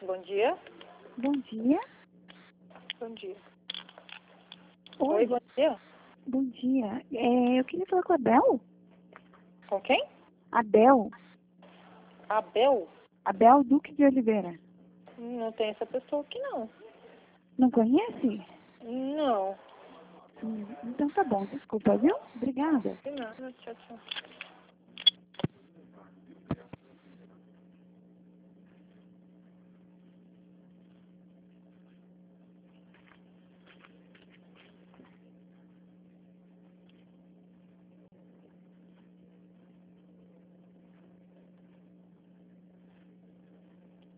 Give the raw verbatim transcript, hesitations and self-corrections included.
Bom dia. Bom dia. Bom dia. Oi, Oi, bom dia. bom dia. É, eu queria falar com a Bel. Com quem? Abel. Abel? Abel Duque de Oliveira. Não tem essa pessoa aqui, não. Não conhece? Não. Hum, então tá bom, desculpa, viu? Obrigada. De nada. Tchau, tchau.